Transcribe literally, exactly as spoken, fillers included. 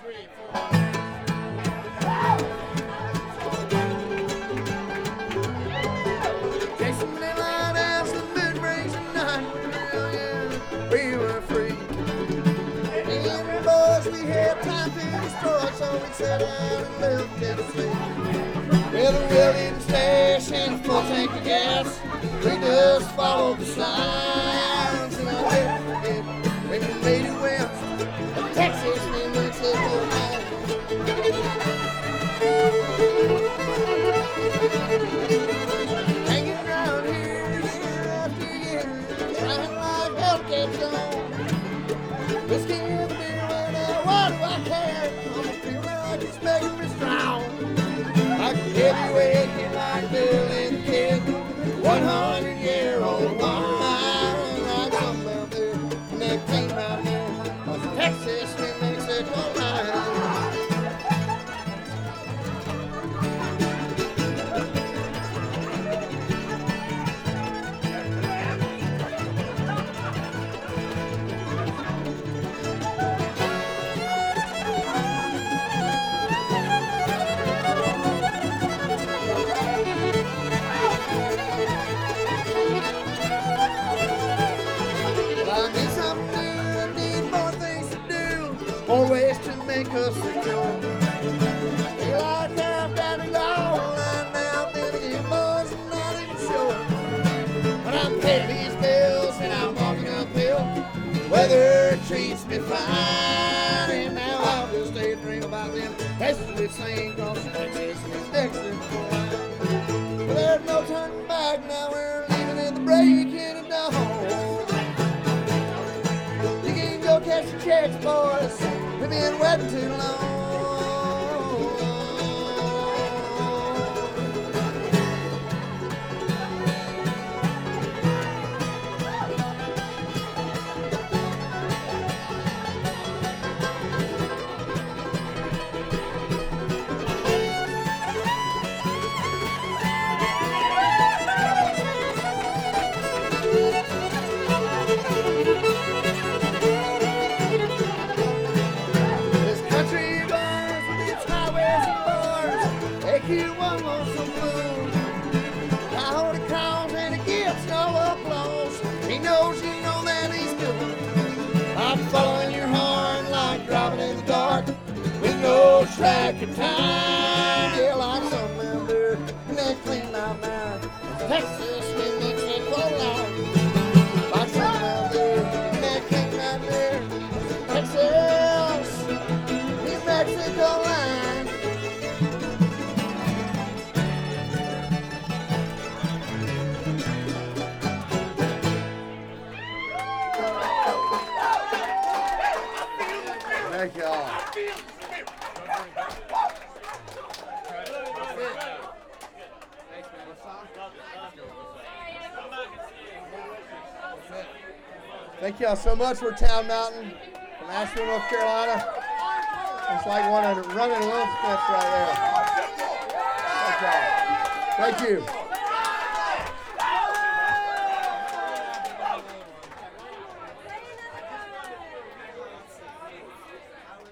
Chasing the light as the moon brings the night. Well, yeah, we were free. And the boys, we had time to destroy, so we set out and left Tennessee. Well, the wheel didn't stash and a full tank of gas. We just followed the signs, and I'll never forget when we made it west of Texas, New Mexico, man. Hanging around here year after year, trying like hell kept on. Whiskey and beer, well, now what do I care? I'm feeling like it's making me strong. Like a heavyweight hit like Bill and the Kid, one hundred year old wine. Like something out there, and that came out there of Texas, New Mexico line. More ways to make us secure. Feel like I've got it all right now, then again, boys, I'm not even sure. But I'm paying these bills and I'm walking uphill. Weather treats me fine, and now I'll just stay and dream about them places we sing across the Texas and Mexico line. But there's no turning back now, we're leaving at the break-in of dawn. You can go catch the checks, boys. We've been waiting too long. You one more some moon. I hold it calls and it gets no applause. He knows you know that he's good. I'm following your horn like driving in the dark with no track of time. Yeah, like some out there in that clean out now, Texas, New Mexico line. Like some out there in that clean out there, Texas, New Mexico line. Thank y'all. Thank y'all so much. We're Town Mountain from Asheville, North Carolina. It's like one of the running Will Smiths right there. Thank y'all. Thank you.